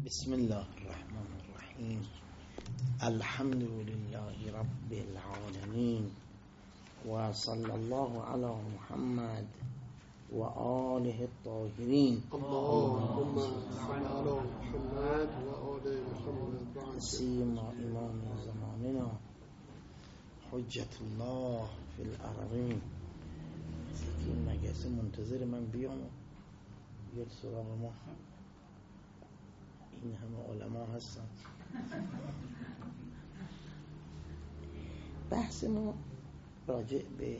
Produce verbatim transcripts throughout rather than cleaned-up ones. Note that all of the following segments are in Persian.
بسم الله الرحمن الرحیم. الحمد لله رب العالمین و صلی الله علی محمد و آله الطاهرین. اللهم صل علی محمد و آل محمد. سیما امام زماننا حجت الله فی الارضین. این مگس منتظر من بیام و بیاد سراغ ما. این همه علما هستن. بحث ما راجع به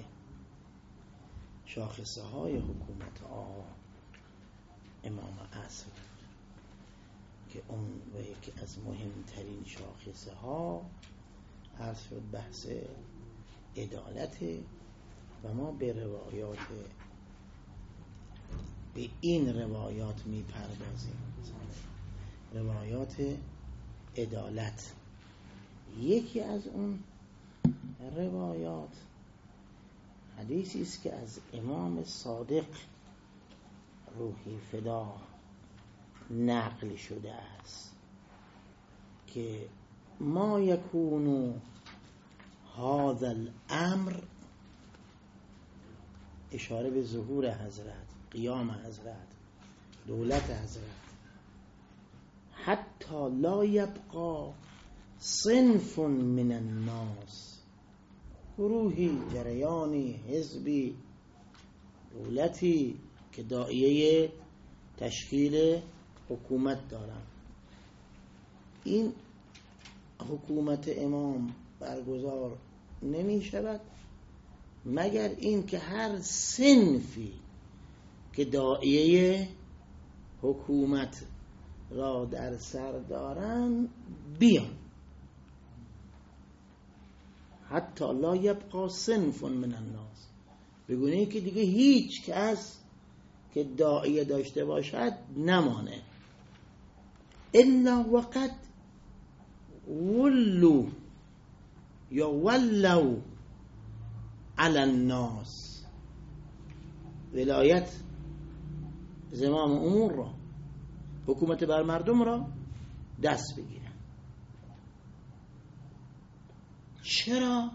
شاخصه های حکومت آقا امام عصر که اون و یکی از مهمترین شاخصه ها عرض شد بحث عدالت و ما به روایات به این روایات می پردازیم. روایات عدالت. یکی از اون روایات حدیثی است که از امام صادق روحی فدا نقل شده است که ما یکون هذا الامر، اشاره به ظهور حضرت، قیام حضرت، دولت حضرت، حتی لا یبقى صنف من الناس، گروهی، جریانی، حزبی، دولتی که داعیه تشکیل حکومت دارن، این حکومت امام برگزار نمی شود مگر این که هر صنفی که داعیه حکومت را در سر دارن بیان. حتی لا یبقى صنف من الناس، بگونه که دیگه هیچ کس که داعیه داشته باشد نمانه. الا وقد ولو یا ولو علی الناس، ولایت زمام امور را، حکومت بر مردم را دست بگیرن. چرا؟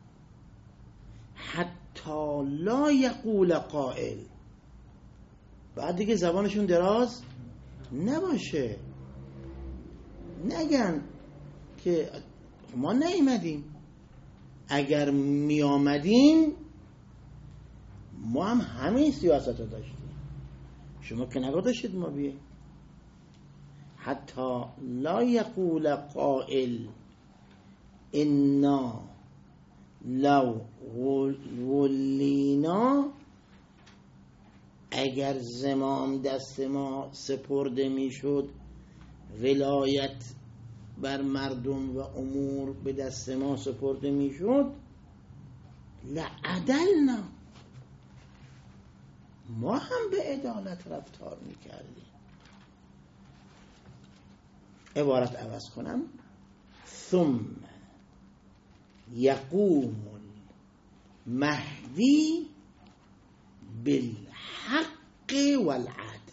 حتی لا یقول قائل، بعد دیگه زبانشون دراز نباشه، نگن که ما نیامدیم، اگر می آمدیم ما هم همین سیاست رو داشتیم، شما که نگذاشتید ما بیاییم. حتی لا یقول قائل انا لو ولینا، اگر زمام دست ما سپرده میشد، ولایت بر مردم و امور به دست ما سپرده میشد، لعدلنا، ما هم به عدالت رفتار میکردیم. عبارت عوض کنم، ثم یقوم المهدی بالحق والعدل.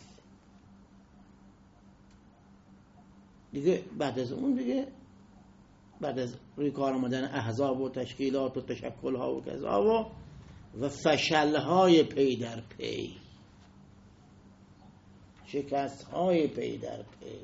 دیگه بعد از اون دیگه بعد از روی کار آمدن احزاب و تشکیلات و تشکل‌ها و کذا و و فشل‌های پی در پی، شکست‌های پی در پی،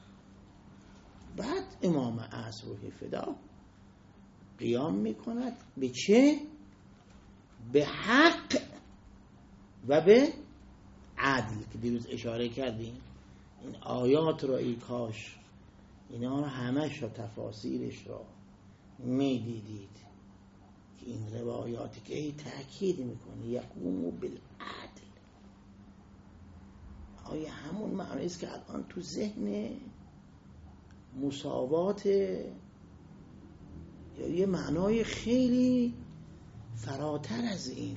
بعد امام عصر روحی فدا قیام میکند به چه؟ به حق و به عدل که دیروز اشاره کردیم. این آیات را ای کاش اینا رو همش را تفاسیرش را میدیدید که این روایاتی که ای تأکید میکنه یقوم بالعدل، آیا همون معنی است که الان تو ذهن مساوات، یا یه معنای خیلی فراتر از این؟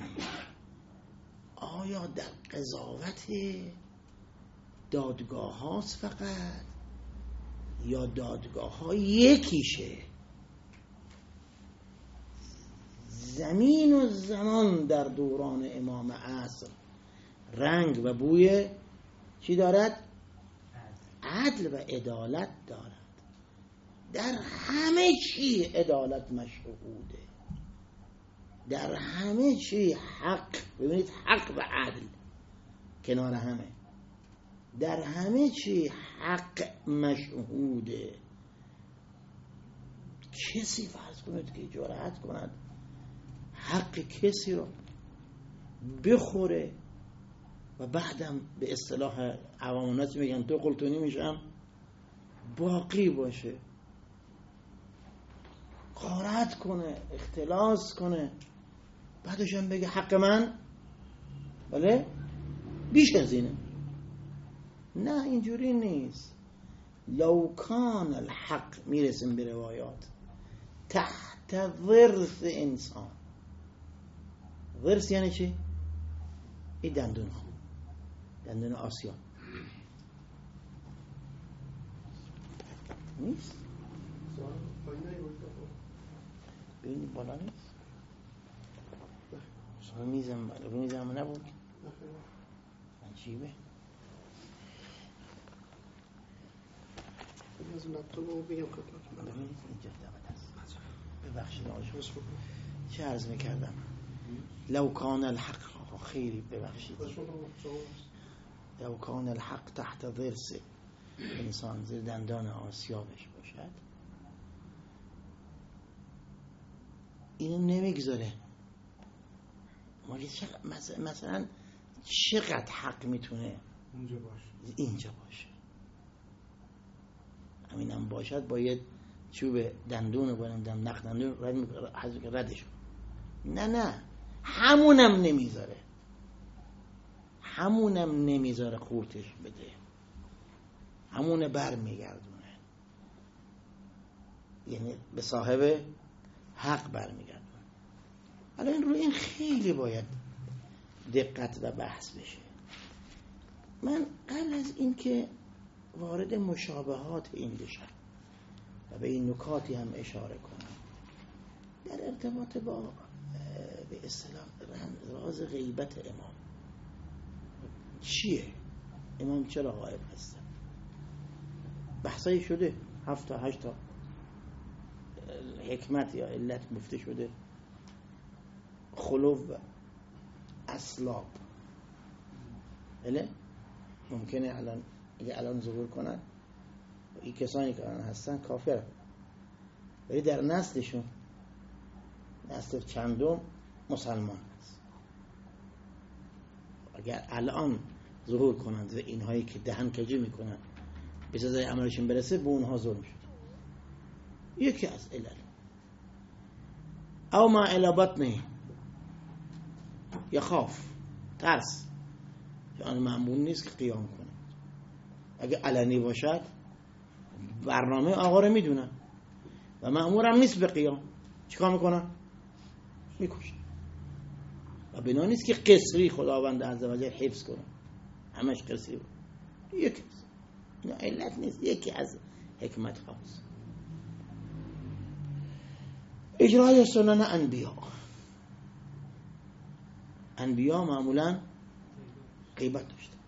آیا در قضاوت دادگاه هاست فقط، یا دادگاه ها یکیشه؟ زمین و زمان در دوران امام عصر رنگ و بوی چی دارد؟ عدل و عدالت دارد. در همه چی عدالت مشهوده، در همه چی حق. ببینید حق و عدل کنار همه، در همه چی حق مشهوده. کسی فرض کنید که جرأت کند حق کسی رو بخوره و بعدم به اصطلاح عوام الناس میگن تو قلتونی میشم باقی باشه، غارت کنه، اختلاس کنه، بعدش هم بگه حق من بله بیش از اینه. نه اینجوری نیست. لو کان الحق، میرسیم به روایات، تحت ضرس انسان. ضرس یعنی چی؟ این دندون ها، دندون آسیا نیست؟ ببینید بالا نیست؟ شما میزم رو میزم نبود؟ عجیبه. ببینید اینجا دقیقه است. ببخشید آجوز چه عرض میکردم؟ لو کان الحق، خیلی ببخشید، لو کان الحق تحت ضرس انسان، زیر دندان آسیابش باشد، اینو نمیگذاره. مثلا چقدر حق میتونه اونجا باشه، اینجا باشه. همینم باشد باید چوب دندون رو برندم نخ دندون رد ردش. نه نه همونم نمیذاره، همونم نمیذاره خورتش بده، همونه بر میگردونه، یعنی به صاحب حق بر میگردونه. حالا این رو این خیلی باید دقت و بحث بشه. من قبل از این که وارد مشابهات این بشم و به این نکاتی هم اشاره کنم در ارتباط با به اصطلاح راز غیبت امام چیه؟ امام چرا غایب هستن؟ بحثایی شده، هفت تا هشت تا حکمت یا علت گفته شده. خلو اسلاب، بله ممکنه الان اگه الان ظهور کنن این کسانی که الان هستن کافر، ولی در نسلشون نسل چندم مسلمان هست. اگر الان ظهور کنند و اینهایی که دهن کجی میکنن به سزای عملشون برسه، به اونها ظلم شد. یکی از علل. او ما الی بطنه، یخاف، ترس، آن معمول نیست که قیام کنه. اگه علنی باشد برنامه آقا رو میدونن و مأمور هم نیست به قیام، چیکار میکنن؟ میکشن. و بنا نیست که قصری خداوند عزوجل حفظ کنه، همش قصری بود. یکی نه علت نیست، یکی از حکمت هاست. اجرای سنن انبیا. انبیا معمولا غیبت داشتن.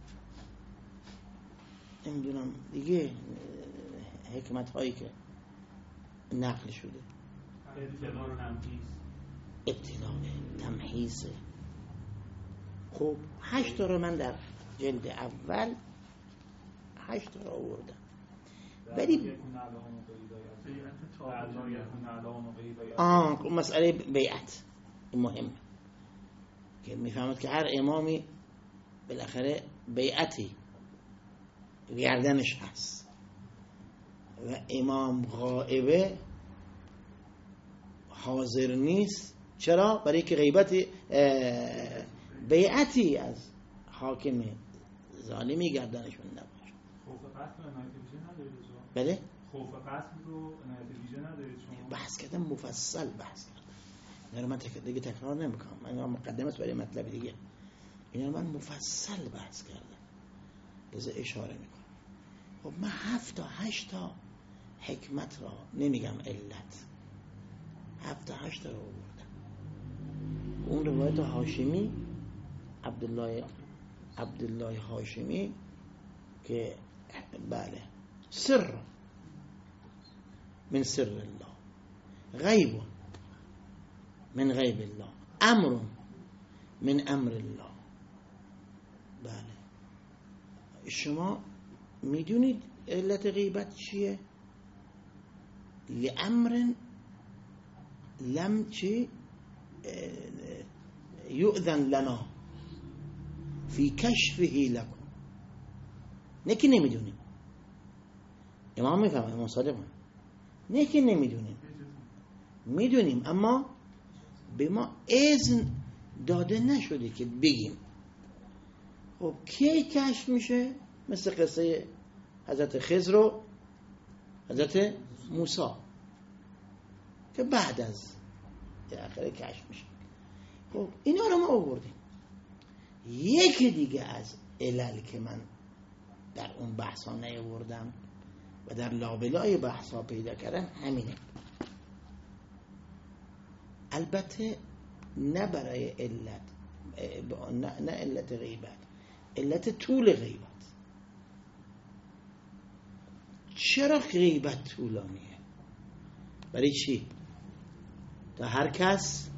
نمیدونم دیگه حکمت هایی که نقل شده، ابتلاع تمحیص. خب هشت تا رو من در جلد اول هشت تا رو آوردم، ولی آه مسئله بیعت مهم که میفهمد که هر امامی بالاخره بیعتی گردنش هست و امام غائبه حاضر نیست. چرا؟ برای که غیبت بیعتی از حاکم ظالمی گردنشون نباشه. خوف قتل و عنایت ویژه ندارید؟ بله؟ خوف قتل رو عنایت ویژه ندارید شما؟ بحث کردم، مفصل بحث کردم. اینا رو من دیگه تکرار نمیکنم، من مقدمه است برای مطلب دیگه. اینا رو من مفصل بحث کردم، لذا اشاره میکنم. خب من هفت تا هشت تا حکمت را نمیگم علت، هفت تا هشت تا رو آوردم. اون روایت هاشمی، عبدالله عبدالله هاشمی که بله سر من سر الله، غیب من غیب الله، امر من امر الله. بله شما میدونید علت غیبت چیه؟ لامر لم چی یؤذن لنا فی کشفه لکم. نه که نمیدونیم، امام میفهمه، امام صادق من نه که نمیدونیم، میدونیم اما به ما اذن داده نشده که بگیم. خب کی کشف میشه؟ مثل قصه حضرت خضر و حضرت موسی که بعد از آخر کشف میشه. خب اینا رو ما آوردیم. یکی دیگه از علل که من در اون بحثا نیاوردم و در لابلای بحثا پیدا کردم همینه. البته نه برای علت، نه, نه علت غیبت، علت طول غیبت. چرا غیبت طولانیه؟ برای چی؟ تا هر کس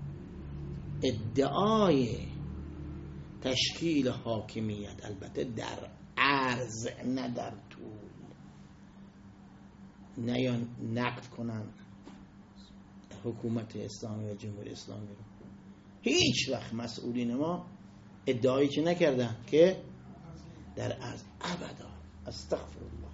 ادعای تشکیل حاکمیت، البته در عرض نه در طول، نه یا نقد کنن حکومت اسلامی و جمهوری اسلامی رو. هیچ وقت مسئولین ما ادعایی چه نکردن که در عرض، ابدا، استغفر الله،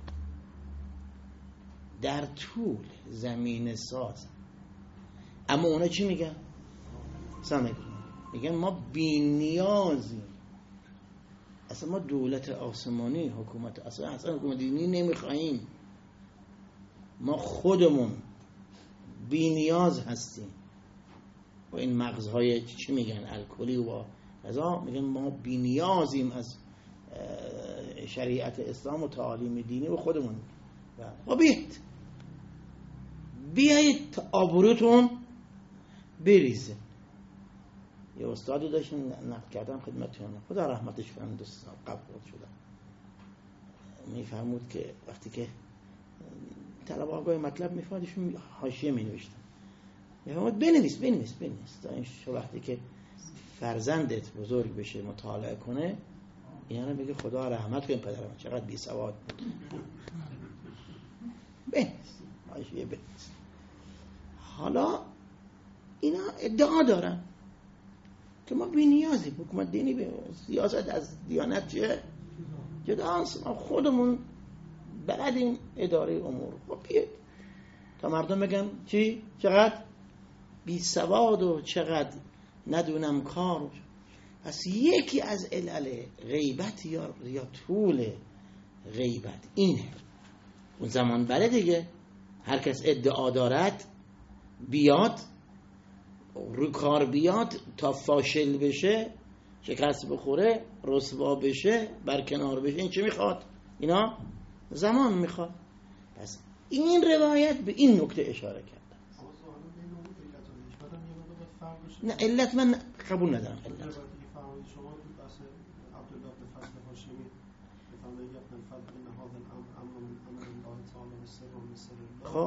در طول زمین ساز. اما اونا چی میگن؟ سامعین میگن ما بی نیازیم، اصلا ما دولت آسمانی، حکومت اصلا اصلا حکومت دینی نمیخواهیم، ما خودمون بی نیاز هستیم. و این مغزهای چی میگن الکلی و غذا، میگن ما بی نیازیم از شریعت اسلام و تعالیم دینی و خودمون. و بیایید بیایید تا آبروتون بریزه. یه استادی داشتن نقد کردم خدمتتون، خدا رحمتش کنه، دوست قبل شدن، میفرمود که وقتی که طلب آگاه مطلب میفادشون حاشیه می نوشتن، میفرمود بنویس بنویس بنویس تا این وقتی که فرزندت بزرگ بشه مطالعه کنه اینا رو بگه خدا رحمت کنه پدرم چقدر بی سواد بود. بنویس حاشیه بنویس. حالا اینا ادعا دارن که ما بی نیازیم، حکومت دینی به سیاست از دیانت چیه؟ جداست، ما خودمون بلدیم اداره امور. خب بیاید تا مردم بگن چی؟ چقدر بی سواد و چقدر ندونم کار. پس یکی از علل غیبت یا یا طول غیبت اینه. اون زمان بله دیگه، هر کس ادعا دارد بیاد رو کار بیاد تا فاشل بشه، شکست بخوره، رسوا بشه، برکنار بشه. این چه میخواد؟ اینا زمان میخواد. پس این روایت به این نکته اشاره کرده. نه علت من قبول ندارم. علت خب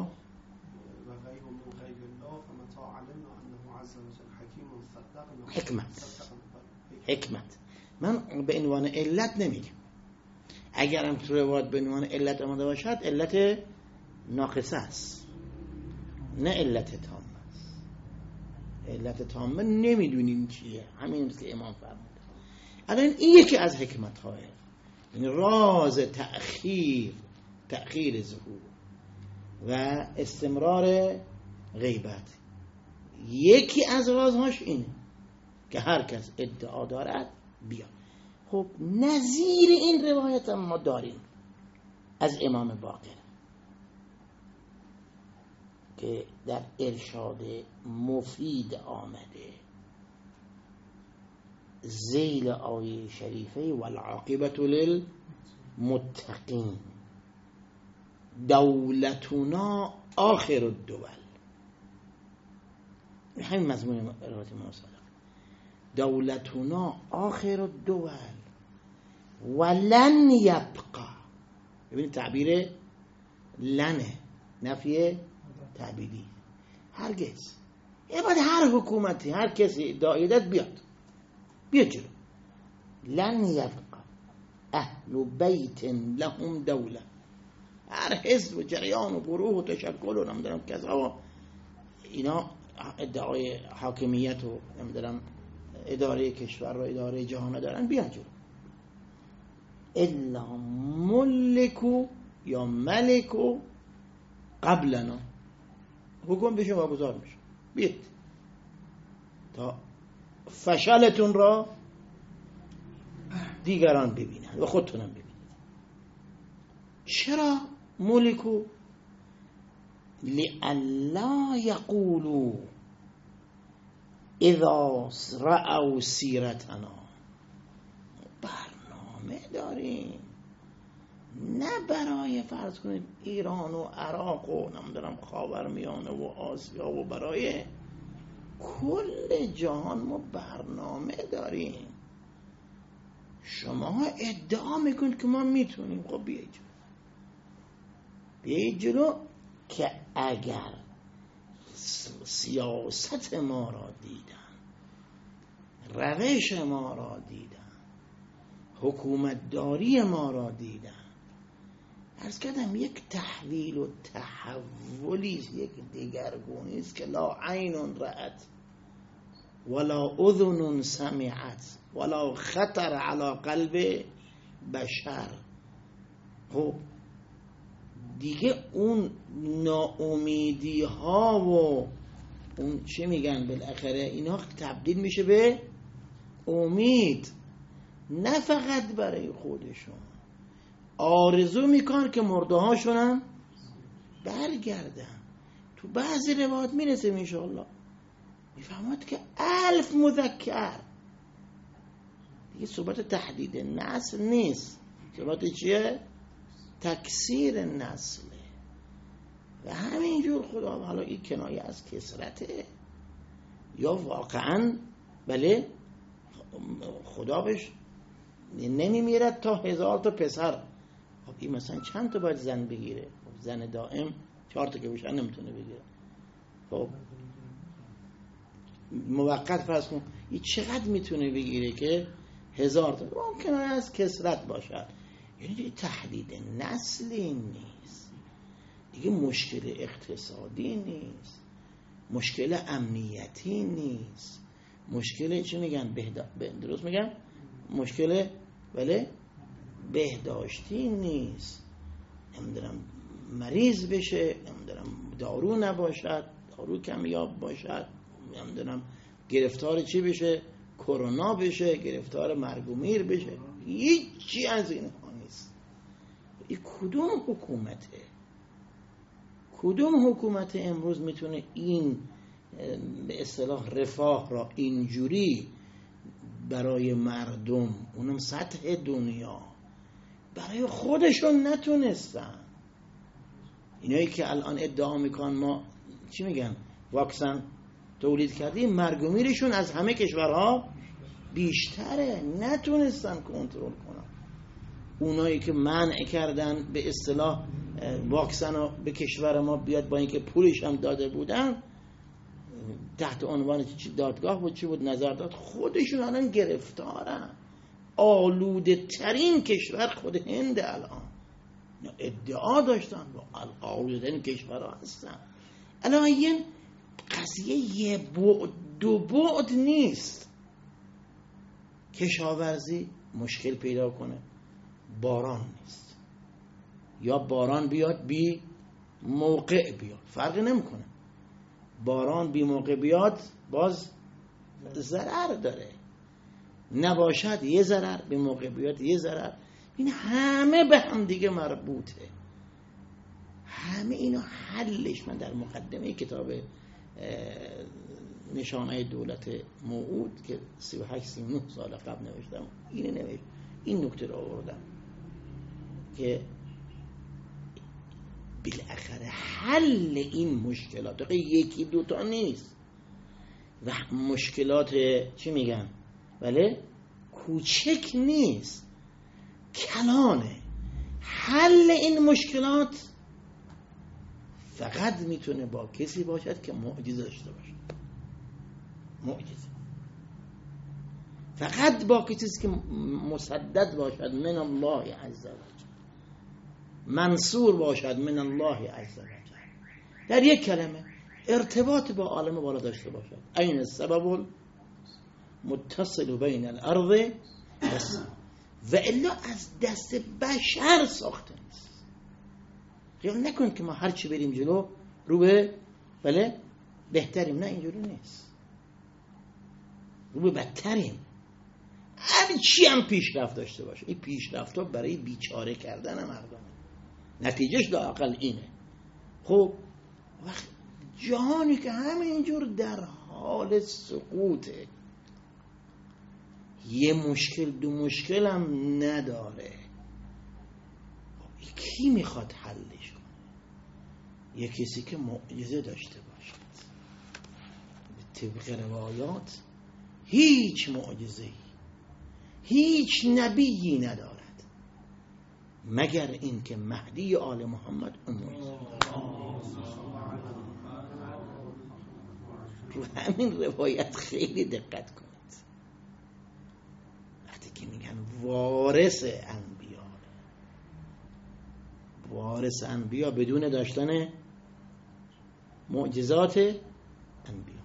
حکمت حکمت من به عنوان علت نمیگم. اگرم تو روایت به عنوان علت آمده باشد علت ناقصه است، نه علت تامه است. علت تامه نمیدونیم چیه، همین که امام فرمود. الان این یکی از حکمت های این راز تأخیر تأخیر ظهور و استمرار غیبت، یکی از رازهاش اینه که هر کس ادعا دارد بیاد. خب نظیر این روایت هم ما داریم از امام باقر که در ارشاد مفید آمده ذیل آیه شریفه والعاقبت للمتقین دولتنا آخر الدول. همین مضمون روایت امام صادق، دولتنا آخر الدول ولن یبقى ببینید تعبیر لنه، نفی تعبیدی. هرگز یه باید هر حکومتی هر کسی دایدت بیاد بیاد جلو. لن یبقى اهل بیت لهم دوله. هر حزب و جریان و گروه و تشکل و نمیدونم کذا و اینا ادعای حاکمیت و نمیدونم اداره کشور و اداره جهان دارن، بیان جلو. الا ملکو یا ملکو قبلنا، حکم بشه واگذار میشه، بیاد تا فشلتون را دیگران ببینن و خودتونم ببینید. چرا ملکو؟ لئلا یقولوا اذا رأوا سیرتنا. برنامه داریم، نه برای فرض کنید ایران و عراق و نمیدونم خاورمیانه و آسیا و برای کل جهان ما برنامه داریم. شما ادعا میکنید که ما میتونیم، خب بیایید جلو، بیایید جلو که اگر سیاست ما را دیدن، روش ما را دیدن، حکومتداری ما را دیدن، عرض کردم یک تحویل و تحولی، یک دگرگونی است که لا عین رأت ولا اذن سمعت ولا خطر علی قلب بشر. خب دیگه اون ناامیدی ها و اون چه میگن بالاخره اینا تبدیل میشه به امید، نه فقط برای خودشون، آرزو میکن که مرده هاشون هم برگردن. تو بعضی روایات میرسیم انشاءالله میفهمد که الف مذکر. دیگه صحبت تحدید نسل نیست، صحبت چیه؟ تکثیر نسله. و همینجور خدا، حالا این کنایه از کسرته یا واقعا بله خدا بهش نمیمیرد تا هزار تا پسر. خب این مثلا چند تا باید زن بگیره؟ خب زن دائم چهار تا که بشن نمیتونه بگیره. خب موقت فرض کن این چقدر میتونه بگیره که هزار تا؟ ممکنه از کسرت باشد. یعنی دیگه تحدید نسلی نیست، دیگه مشکل اقتصادی نیست، مشکل امنیتی نیست، مشکل چی میگن بهدا... درست میگن مشکل بله بهداشتی نیست، نمیدونم مریض بشه، نمیدونم دارو نباشد، دارو کمیاب باشد، نمیدونم گرفتار چی بشه، کرونا بشه، گرفتار مرگ و میر بشه. هیچی از این ها نیست. این کدوم حکومته؟ کدوم حکومت امروز میتونه این به اصطلاح رفاه را اینجوری برای مردم، اونم سطح دنیا، برای خودشون نتونستن؟ اینایی که الان ادعا میکنن ما چی میگن واکسن تولید کردیم، مرگ و میرشون از همه کشورها بیشتره، نتونستن کنترل کنن. اونایی که منع کردن به اصطلاح واکسن رو به کشور ما بیاد، با اینکه پولش هم داده بودن، تحت عنوان چی دادگاه بود چی بود نظر داد، خودشون الان گرفتارن. آلوده ترین کشور خود هند الان ادعا داشتن با آلوده ترین کشور هستن. الان این قضیه یه بعد دو بعد نیست. کشاورزی مشکل پیدا کنه، باران نیست، یا باران بیاد بی موقع بیاد، فرقی نمیکنه. باران بی موقع بیاد باز ضرر داره، نباشد یه ضرر، بی موقع بیاد یه ضرر. این همه به هم دیگه مربوطه، همه اینا حلش من در مقدمه کتاب نشانه دولت موعود که سی و هشت سی و نه سال قبل نوشتم اینه نوشت، این نکته رو آوردم که بالاخره حل این مشکلات یکی دوتا نیست و مشکلات چی میگن بله کوچک نیست، کلانه. حل این مشکلات فقط میتونه با کسی باشد که معجزه داشته باشه. معجزه فقط با کسی که مسدد باشد من الله عز و جل، منصور باشد من الله عز و جل. در یک کلمه ارتباط با عالم بالا داشته باشد. این السبب متصل بین الارض و الا از دست بشر ساخته نیست. خیال نکن که ما هرچی بریم جلو رو به بله بهتریم. نه، اینجوری نیست، رو به بدتریم. هرچی هم پیشرفت داشته باشه، این پیشرفت ها برای بیچاره کردن مردم، نتیجهش لااقل اینه. خب وقت جهانی که همینجور در حال سقوطه، یه مشکل دو مشکل هم نداره، کی میخواد حلش کنه؟ یه کسی که معجزه داشته باشد. طبق روایات هیچ معجزه‌ای هیچ نبیی ندارد مگر این که مهدی آل محمد اون رو همین روایت خیلی دقت کنید. وقتی که میگن وارث انبیا، وارث انبیا بدون داشتن معجزات انبیا.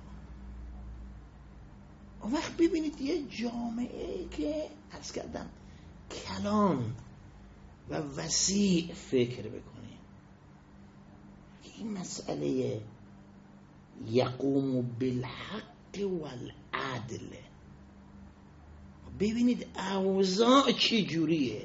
اون وقت ببینید یه جامعه که عرض کردم کلان و وسیع فکر بکنیم، این مسئله یقوم بالحق والعدل، ببینید اوضاع چی جوریه.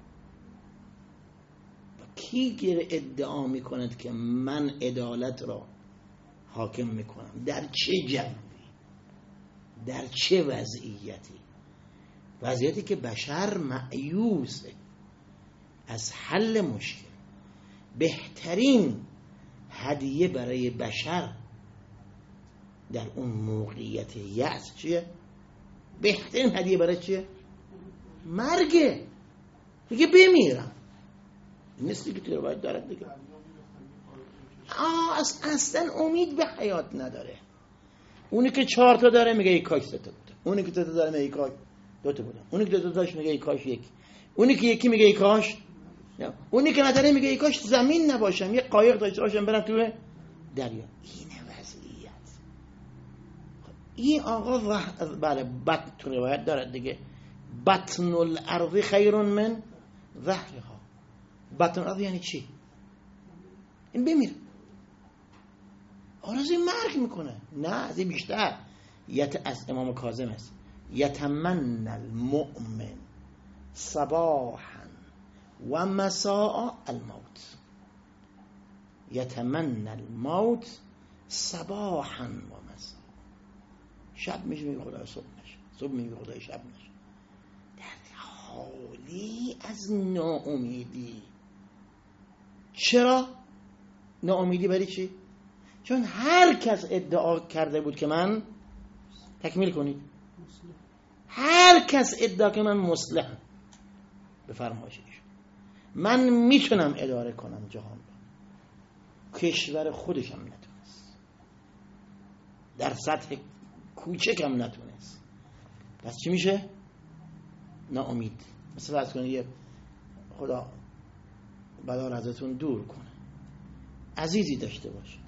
کی ادعا میکند که من عدالت را حاکم میکنم؟ در چه جنبی؟ در چه وضعیتی؟ وضعیتی که بشر مأیوسه از حل مشکل. بهترین هدیه برای بشر در اون موقعیت یأس چیه؟ بهترین هدیه برای چیه؟ مرگه. دیگه بمیرم. مثلی که تو روایت دارد دیگه. آه اصلا امید به حیات نداره. اونی که چهار تا داره میگه یک کاش سه تا بوده، اونی که سه تا داره میگه یک کاش دو تا بوده، اونی که دو تا داشت میگه یک کاش یک، اونی که یکی میگه یک کاش، اونی که نداره میگه یک کاش زمین نباشم، یه قایق داشته باشم برم تو دریا. اینه وضعیت. این آقا وح... بله بط تو روایت دارد دیگه، بطن الارض خیر من ظهرها. بطن الارض یعنی چی؟ این بمیره، آرزوی مرگ میکنه. نه از این بیشتر. یت از امام کاظم است، یتمنى المؤمن صباحا و مساء الموت. یتمنى الموت صباحا و مساء. شب میشه میگه خدای صبح نشه، صبح میگه خدای شب نشه. در حالی از ناامیدی. چرا ناامیدی؟ برای چی؟ چون هر کس ادعا کرده بود که من، تکمیل کنید، هر کس ادعا که من مصلحم به فرمایش ایشون، من میتونم اداره کنم جهان رو، کشور خودشم نتونست، در سطح کوچکم نتونست. پس چی میشه؟ ناامید. مثل فرض کنید یه خدا بلا رو ازتون دور کنه، عزیزی داشته باشید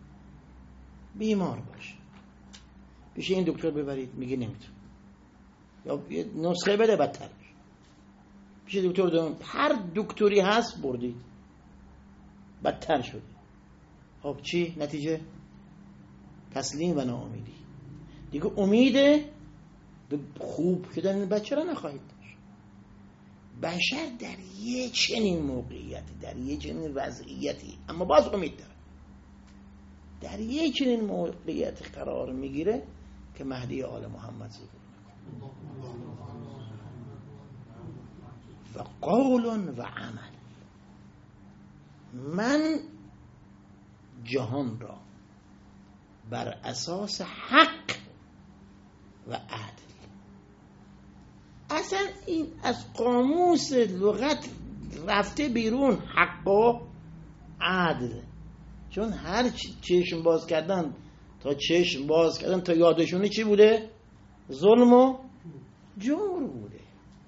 بیمار باشه، پیش این دکتر ببرید میگه نمیتون، یا یه نسخه بده بدتر بشه، پیش دکتر دوم، هر دکتری هست بردید بدتر شده. خب چی نتیجه؟ تسلیم و ناامیدی. دیگه امید به خوب شدن بچه را نخواهید داشت. بشر در یه چنین موقعیتی، در یه چنین وضعیتی، اما باز امید داره، در یه چنین موقعیت قرار میگیره که مهدی آل محمد ظهور میکنه. و قول و عمل. من جهان را بر اساس حق و عدل. اصلا این از قاموس لغت رفته بیرون حق و عدل. چون هر چشم باز کردن تا چشم باز کردن تا یادشونه چی بوده؟ ظلم و جور بوده.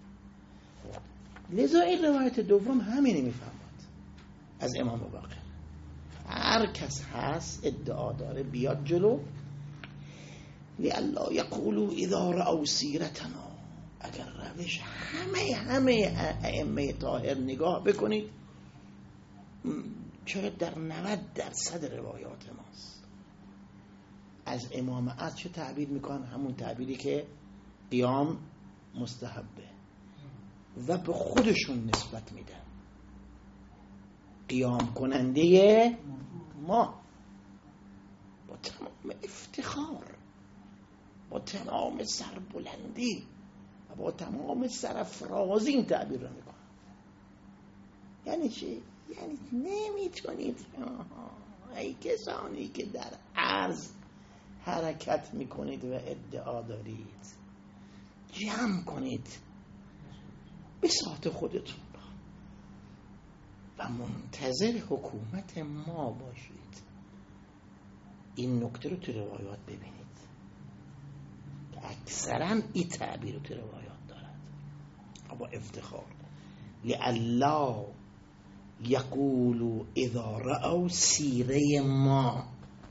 لذا این روایت دوم همینی میفهمد از امام باقر. هر کس هست ادعا داره بیاد جلو، لئلا یقولوا اذا رأوا سیرتنا، اگر روش همه همه ائمه طاهر نگاه بکنید شاید در نود درصد روایات ماست از امام عصر چه تعبیر میکنن؟ همون تعبیری که قیام مستحبه و به خودشون نسبت میدن، قیام کننده ما، با تمام افتخار، با تمام سربلندی و با تمام سرافرازی این تعبیر رو میکنن. یعنی چی؟ یعنی نمیتونید ای کسانی که در عرض حرکت میکنید و ادعا دارید جمع کنید بساط خودتون و منتظر حکومت ما باشید. این نکته رو تو روایات ببینید که اکثرا این تعبیر رو تو روایات دارد با افتخار، لئلا یقولوا اذا رأوا سیره ما،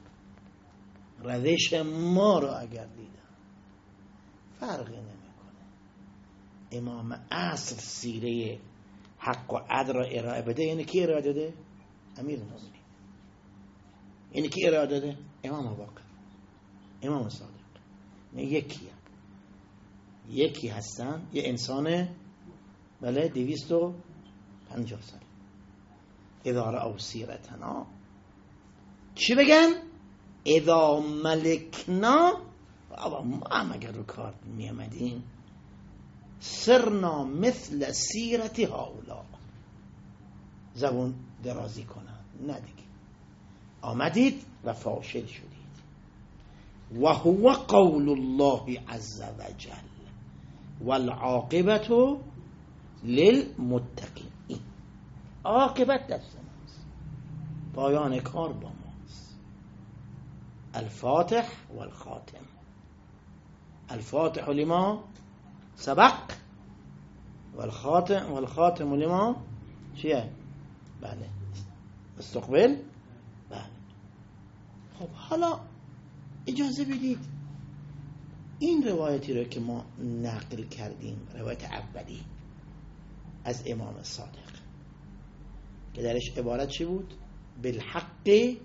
روش ما رو اگر دیدن فرقی نمیکنه. امام عصر سیره حق و عدل را ارائه بده، یعنی کی ارائه داده؟ امیر المومنین. یعنی کی ارائه داده؟ امام باقر، امام صادق. نه یکی هم. یکی هستن، یه انسان بله دویست و پنجاه سال. اذا رأوا سیرتنا چی بگن؟ اذا ملکنا، ما هم اگر رو کار می آمدیم سرنا مثل سیرت هؤلاء، زبون درازی کنن. نه دیگه، آمدید و فاشل شدید. و هو قول الله عز وجل والعاقبت للمتقین. عاقبت دست ماست، پایان کار با ماست. الفاتح والخاتم. الفاتح لما سبق والخاتم والخاتم لما چیه؟ بله استقبل. بله. خب حالا اجازه بدید این روایتی رو که ما نقل کردیم، روایت اولی از امام صادق که درش عبارت چی بود؟ بالحق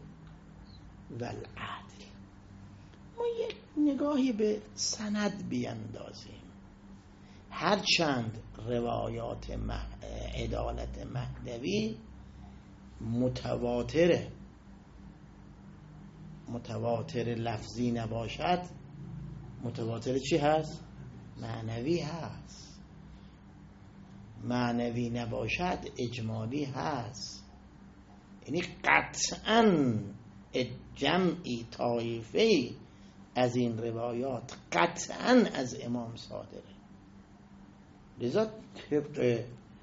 والعدل. ما یک نگاهی به سند بیندازیم. هرچند روایات مح... عدالت مهدوی متواتره، متواتر لفظی نباشد، متواتر چی هست؟ معنوی هست. معنوی نباشد اجمالی هست. یعنی قطعاً جمعی طایفه‌ای از این روایات قطعاً از امام صادقه. لذا طبق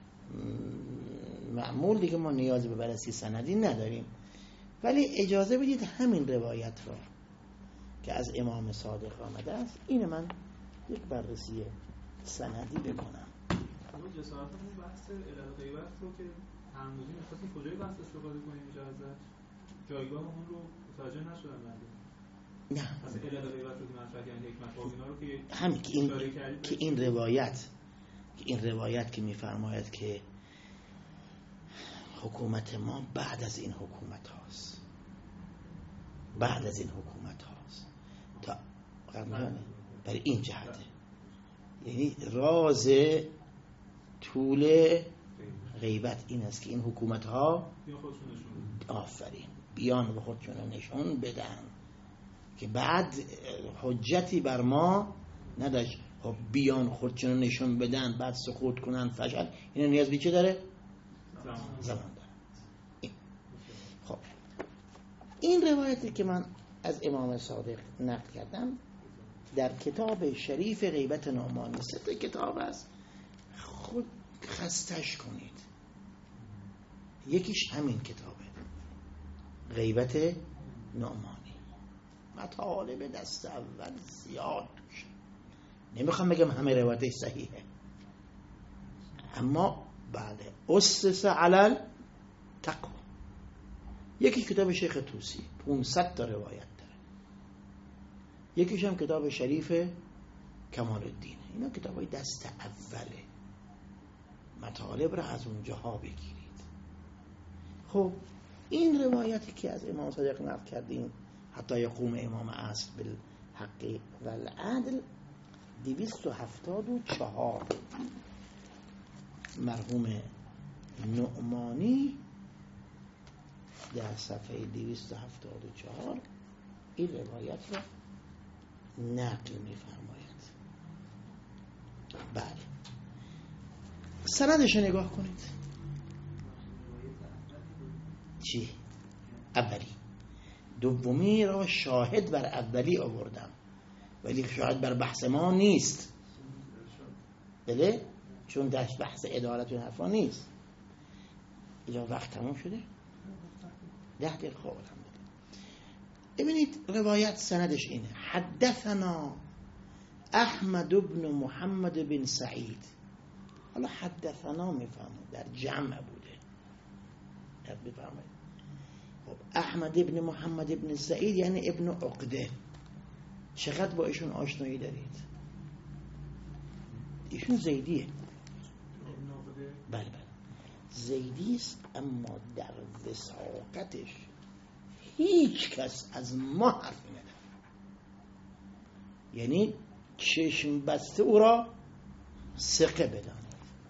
معمول دیگه ما نیازی به بررسی سندی نداریم، ولی اجازه بدید همین روایت را که از امام صادق آمده است این من یک بررسی سندی بکنم. اما جسارتمون بحث علل غیبت رو که همونجوری می‌خواستیم کجای بحث استفاده کنیم اینجا ازش، جایگاه اون رو متوجه نشدم من. نه از علل غیبت رو مطرح کردن حکمت ها اینا رو که همین که این که این روایت که این روایت که می‌فرماید که حکومت ما بعد از این حکومت هاست، بعد از این حکومت هاست تا قبل برای این جهته، یعنی راز طول غیبت این است که این حکومت ها آفرین بیان به خودشون نشون بدن که بعد حجتی بر ما نداشت. خب بیان خودشون نشون بدن بعد سقوط کنن فشل، این نیاز به چه داره؟ زمان داره. این. خب این روایتی که من از امام صادق نقل کردم در کتاب شریف غیبت نعمانی، سه تا کتاب است، خود خستش کنید یکیش همین کتابه، غیبت نعمانی. مطالب دست اول زیاد توشه، نمیخوام بگم همه روایتش صحیحه، اما بله اسس علل تقوا. یکی کتاب شیخ طوسی پانصد تا روایت داره، یکیش هم کتاب شریف کمال الدین. اینا کتاب های دست اوله، مطالب را از اونجاها بگیرید. خب این روایتی که از امام صادق نقل کردیم، حتی یقوم امام عصر بالحق و العدل، دویست و هفتاد و چهار، مرحوم نعمانی در صفحه دویست و هفتاد و چهار این روایت را نقل می‌فرماید. بله، سندش نگاه کنید. چی؟ اولی. دومی را شاهد بر اولی آوردم، ولی شاهد بر بحث ما نیست. بله؟ چون در بحث عدالت و حرفا نیست. اینجا وقت تموم شده؟ ده دقیقه خواب هم بده. ببینید روایت سندش اینه: حدثنا احمد بن محمد بن سعید. حالا حدثنا میفهمون در جمع بوده، یاد بفرمایید. خب احمد ابن محمد ابن سعید یعنی ابن عقده. چقدر با ایشون آشنایی دارید؟ ایشون زیدیه. بله بله زیدی است، اما در وثاقتش هیچ کس از ما حرفی نداره. یعنی چشم بسته او را ثقه بدانید.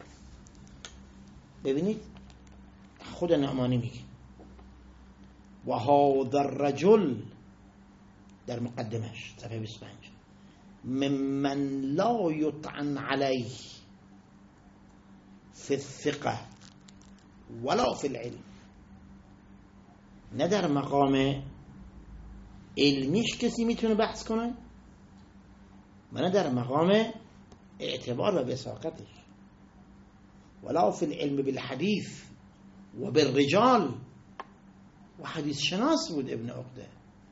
ببینید خود نعمانی میگه و هذا الرجل در مقدمش صفحه بیست و پنج ممن لا یطعن علیه فی الثقه ولا فی العلم. نه در مقام علمیش کسی میتونه بحث کنه و نه در مقام اعتبار و وثاقتش. ولا فی العلم بالحدیث و بالرجال، و حدیث شناس بود ابن عقده،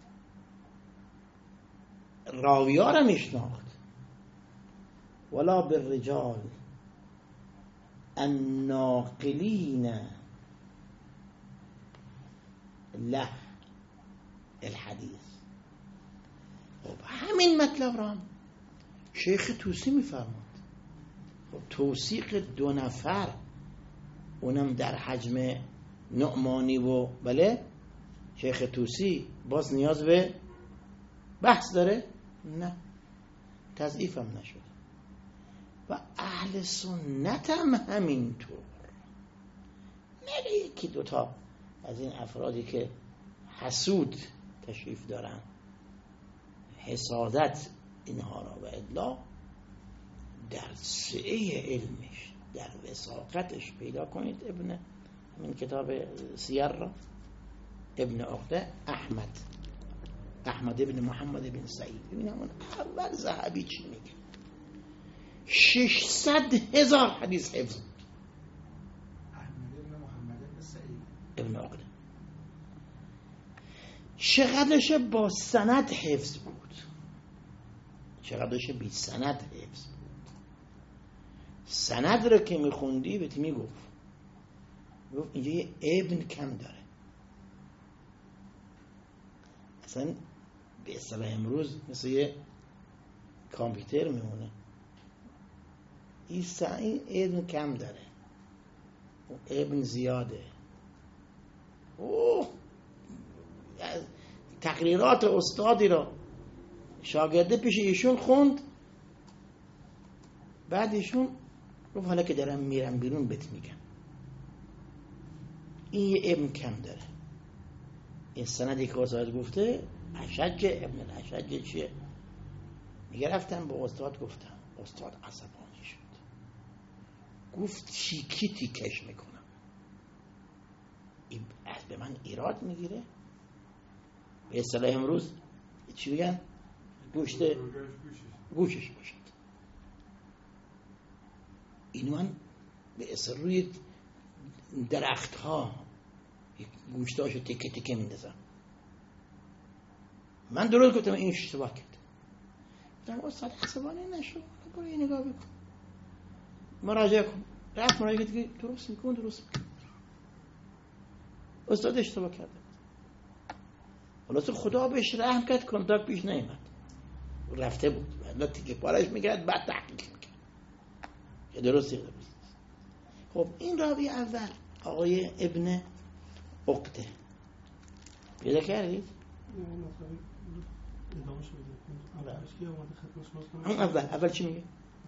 راوی‌ها را میشناخت. ولا بالرجال الناقلین له الحدیث. خب همین مطلب را شیخ طوسی میفرماد. خب توثیق دو نفر، اونم در حجم نعمانی و بله شیخ طوسی، باز نیاز به بحث داره؟ نه، تضعیف هم نشده. و اهل سنت هم همینطور. نه یکی دوتا از این افرادی که حسود تشریف دارن، حسادت اینها را و ادلا در سعه علمش، در وثاقتش پیدا کنید. ابن من کتاب سیر را ابن عقده احمد احمد ابن محمد بن سعید. ببینم اون اول ذهبی چی میگه؟ ششصد هزار حدیث حفظ بود. احمد ابن محمد بن سعید ابن عقده چقدرش با سند حفظ بود؟ چقدرش بی سند حفظ بود؟ سند رو که میخوندی بهت میگفت گفت اینجا یه ابن کم داره. اصلا به اصطلاح امروز مثل یه کامپیوتر میمونه. این این ابن کم داره، ابن زیاده. اوه تقریرات استادی را شاگرده پیش ایشون خوند، بعد ایشون گفت حالا که دارم میرم بیرون بهت میگم این یه ابن کم داره. این سندی که استاد گفته اشج ابن الاشج چیه؟ میگه رفتم به استاد گفتم، استاد عصبانی شد، گفت تیکی تیکش میکنم. این از به من ایراد میگیره. به اصطلاح امروز چی میگن؟ گوشت گوشش باشد. این من به اصطلاح روی درخت ها گوشتاشو تکه تکه میندازم. من درست گفتم این اشتباه کرد. گفتم استاد عصبانی نشو، برو یه نگاه بکن، مراجعه کن. رفت مراجعه دیگه درست میکن درست میکن. استاد اشتباه کرده. خلاص خدا بهش رحم کرد، کنتاک پیش نیامد، رفته بود. ولی تیکه پارش میکرد بعد تحقیق میکرد که درستی درست. خب این راوی اول آقای ابن عقده پیدا کردید؟ اون اول اول چی میگه؟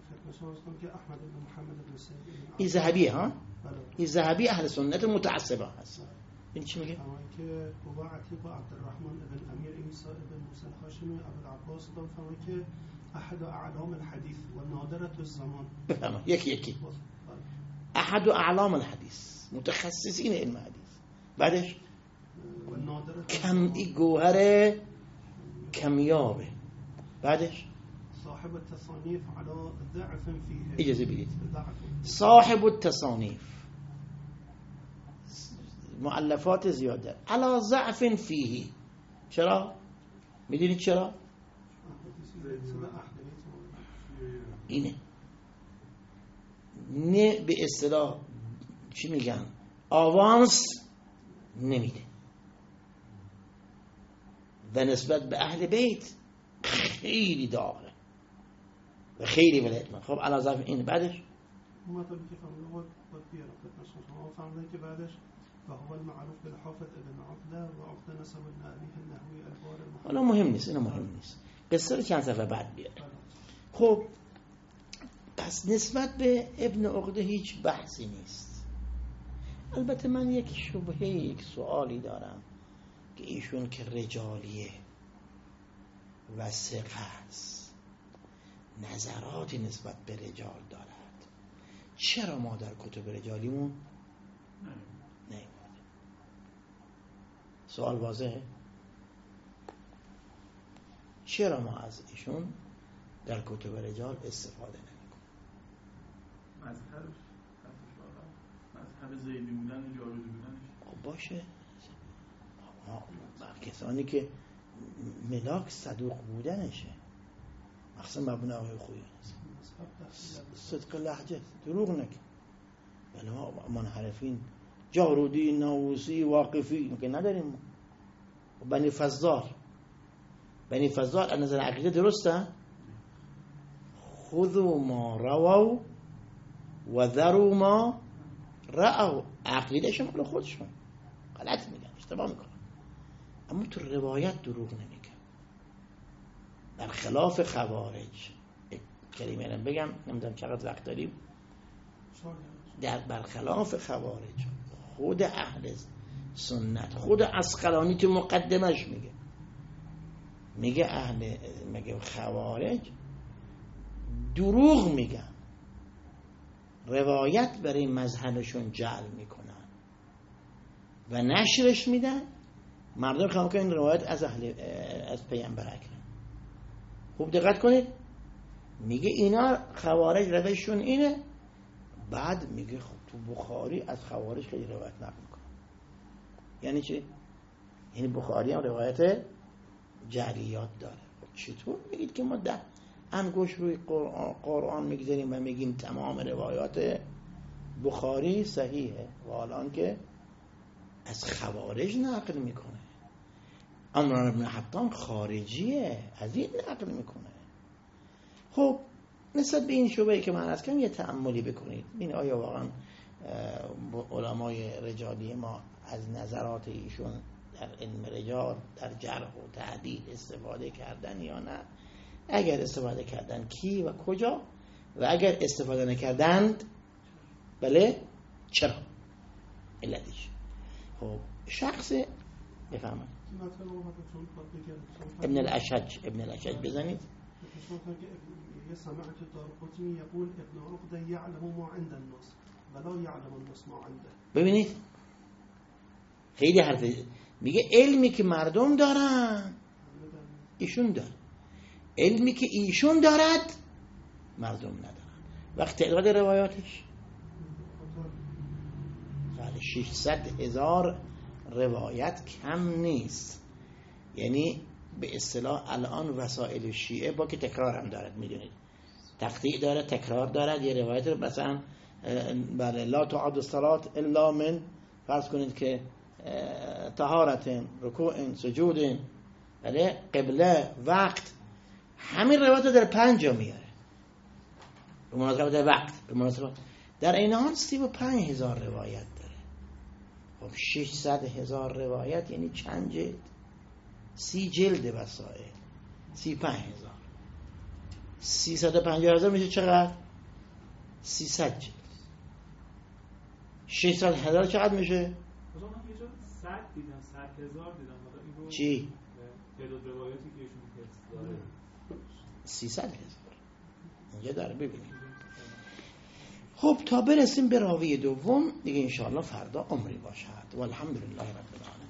این ذهبیه ها؟ این ذهبی اهل سنت متعصبه هست. این چی میگه؟ که بابا عتیق و عبدالرحمن ابن امیر عیسی ابن موسی الهاشمی ابو العباس دام فرمود که احد اعلام الحدیث و نادرة الزمان. بفهمه یکی یکی. احد اعلام الحدیث، متخصصین علم حدیث. بعدش و نادرة کم ای گوهر کمیابه. بعدش صاحب التصانیف على ضعف فیه. اجازه بدید. صاحب التصانیف مؤلفات زیاده علا ضعف فیه. چرا؟ میدونید چرا؟ اینه نه به اصطلاح چی میگن آوانس نمیده و نسبت به اهل بیت خیلی داره و خیلی ولایت. خب علا ضعف این. بعدش مطلبی که فهمیده بود بود بیارم خدمت شما. فهمیده که بعدش و هو المعروف بالحافظ ابن عقده و عقده نسب النبی النحوی البار. حالا مهم نیست، اینو مهم نیست، قصه رو چند صفحه بعد بیاره. خب پس نسبت به ابن عقده هیچ بحثی نیست. البته من یک شبهه یک سوالی دارم که ایشون که رجالیه و ثقه است، نظراتی نسبت به رجال دارد، چرا ما در کتب رجالیمون نه؟ سوال واضحه؟ چرا ما از ایشون در کتب رجال استفاده نمی‌کنیم؟ مذهبش مذهب زیدی بودن و جارودی بودنش. خب باشه، بر کسانی که ملاک صدوق بودنشه، مخصوصا مبنی آقای خویی صدق لهجه دروغ نکن. ولی ما منحرفین جارودی ناووسی واقفی که نداریم ما. بنی فضال بنی فضال از نظر عقیده درسته؟ خذوا ما رووا و ذروا ما رأوا. عقیده شما خودشون غلط میگن، اشتباه میکنن، اما تو روایت دروغ نمیگن. برخلاف خوارج، کلمه رو بگم نمیدونم چقدر وقت داریم، در برخلاف خوارج خود اهل سنت، خود عسقلانی تو مقدمش میگه میگه اهل میگه خوارج دروغ میگن، روایت برای مذهبشون جعل میکنن و نشرش میدن. مردم خواهم که این روایت از اهل از پیامبر اکرم. خوب دقت کنید، میگه اینا خوارج روششون اینه، بعد میگه خب تو بخاری از خوارج خیلی روایت نقل میکنه. یعنی چی؟ یعنی بخاری هم روایت جعلیات داره. خب چطور میگید که ما ده انگوش روی قرآن, قرآن میگذاریم و میگیم تمام روایات بخاری صحیحه و الان که از خوارج نقل میکنه؟ عمران بن حطام خارجیه، از این نقل میکنه. خب نسبت به این شبهه‌ای که من از کم یه تأملی بکنید، این آیا واقعا علمای رجالی ما از نظرات ایشون در علم رجال در جرح و تعدیل استفاده کردن یا نه؟ اگر استفاده کردن کی و کجا، و اگر استفاده نکردند بله چرا؟ علتش. خب شخص بفهمن ابن الاشج ابن الاشج بزنید. یه سمعت دارقطنی یقول ابن عقده یعلم ما عند الناس ولا یعلم الناس ما عنده. ببینید خیلی حرف میگه علمی که مردم دارن ایشون داره، علمی که ایشون دارد مردم ندارن. وقت تعداد روایاتش بله ششصد هزار روایت کم نیست. یعنی به اصطلاح الان وسائل شیعه با که تکرار هم دارد، میدونید تقطیع داره، تکرار دارد. یه روایت رو مثلا بله لا تعد الصلاة الا من، فرض کنید که طهارت، رکوع، سجود، بله قبله، وقت، همین روایت رو در پنج جا میاره به مناسبت وقت، به مناسبت در این حال سی و پنج هزار روایت داره. خب ششصد هزار روایت یعنی چند جلد؟ سی جلد وسائل، سی پنج هزار، سیصد و پنجاه هزار میشه چقدر؟ سیصد جلد. ششصد هزار چقدر میشه؟ مثلا من یه جا صد دیدم، صد هزار دیدم. حالا این رو چی؟ تعداد روایاتی که ایشون حفظ داره سیصد هزار اینجا داره، ببینید. خب تا برسیم به راوی دوم دیگه انشاءالله فردا عمری باشد. والحمدلله رب العالمین.